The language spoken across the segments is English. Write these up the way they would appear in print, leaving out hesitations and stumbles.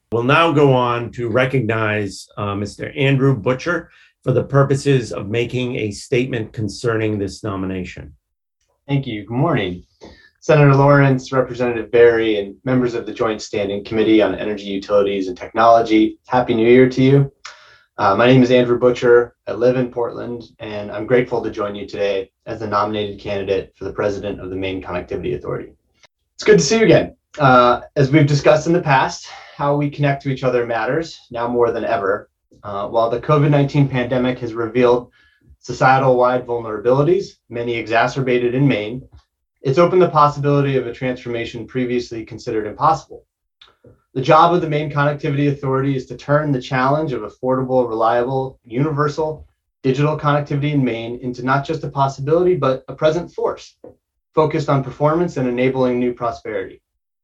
We'll now go on to recognize Mr. Andrew Butcher for the purposes of making a statement concerning this nomination. Thank you. Good morning. Senator Lawrence, Representative Berry, and members of the Joint Standing Committee on Energy, Utilities, and Technology. Happy New Year to you. My name is Andrew Butcher. I live in Portland, and I'm grateful to join you today as the nominated candidate for the president of the Maine Connectivity Authority. It's good to see you again. As we've discussed in the past, how we connect to each other matters now more than ever. While the COVID-19 pandemic has revealed societal-wide vulnerabilities, many exacerbated in Maine, it's opened the possibility of a transformation previously considered impossible. The job of the Maine Connectivity Authority is to turn the challenge of affordable, reliable, universal digital connectivity in Maine into not just a possibility, but a present force, focused on performance and enabling new prosperity.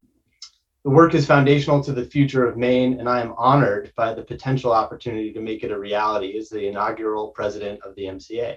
The work is foundational to the future of Maine, and I am honored by the potential opportunity to make it a reality as the inaugural president of the MCA.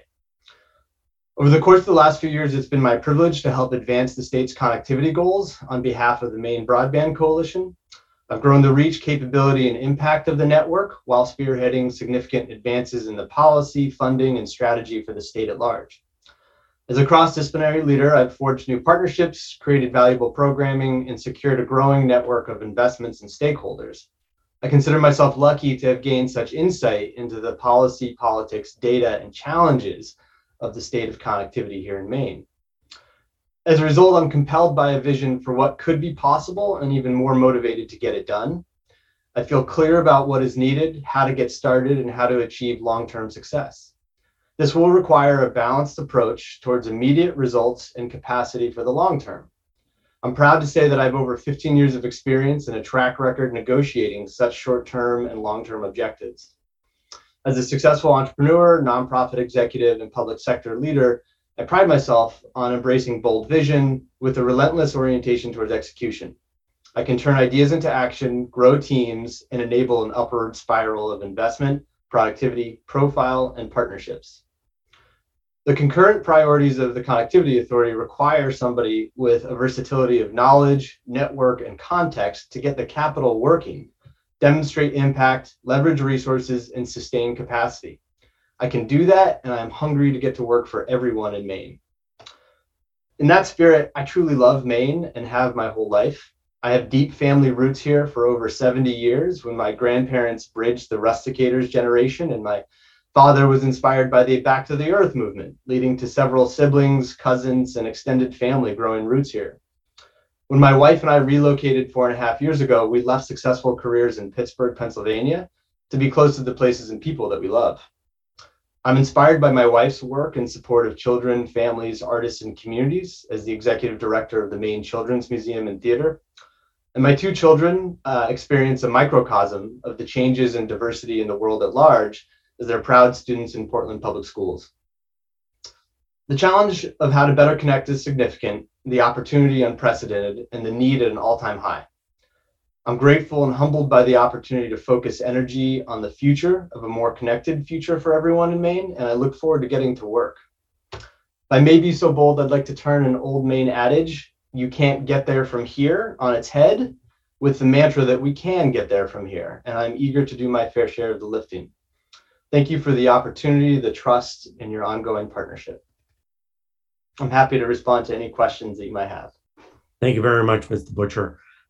Over the course of the last few years, it's been my privilege to help advance the state's connectivity goals on behalf of the Maine Broadband Coalition. I've grown the reach, capability, and impact of the network while spearheading significant advances in the policy, funding, and strategy for the state at large. As a cross-disciplinary leader, I've forged new partnerships, created valuable programming, and secured a growing network of investments and stakeholders. I consider myself lucky to have gained such insight into the policy, politics, data, and challenges of the state of connectivity here in Maine. As a result, I'm compelled by a vision for what could be possible and even more motivated to get it done. I feel clear about what is needed, how to get started, and how to achieve long-term success. This will require a balanced approach towards immediate results and capacity for the long term. I'm proud to say that I have over 15 years of experience and a track record negotiating such short-term and long-term objectives. As a successful entrepreneur, nonprofit executive, and public sector leader, I pride myself on embracing bold vision with a relentless orientation towards execution. I can turn ideas into action, grow teams, and enable an upward spiral of investment, productivity, profile, and partnerships. The concurrent priorities of the Connectivity Authority require somebody with a versatility of knowledge, network, and context to get the capital working, demonstrate impact, leverage resources, and sustain capacity. I can do that, and I'm hungry to get to work for everyone in Maine. In that spirit, I truly love Maine and have my whole life. I have deep family roots here for over 70 years when my grandparents bridged the rusticators generation, and my father was inspired by the Back to the Earth movement, leading to several siblings, cousins, and extended family growing roots here. When my wife and I relocated 4.5 years ago, we left successful careers in Pittsburgh, Pennsylvania, to be close to the places and people that we love. I'm inspired by my wife's work in support of children, families, artists, and communities as the executive director of the Maine Children's Museum and Theater. And my two children experience a microcosm of the changes in diversity in the world at large as they're proud students in Portland Public Schools. The challenge of how to better connect is significant, the opportunity unprecedented, and the need at an all-time high. I'm grateful and humbled by the opportunity to focus energy on the future of a more connected future for everyone in Maine, and I look forward to getting to work. If I may be so bold, I'd like to turn an old Maine adage, "You can't get there from here," on its head with the mantra that we can get there from here, and I'm eager to do my fair share of the lifting. Thank you for the opportunity, the trust, and your ongoing partnership. I'm happy to respond to any questions that you might have. Thank you very much, Mr. Butcher.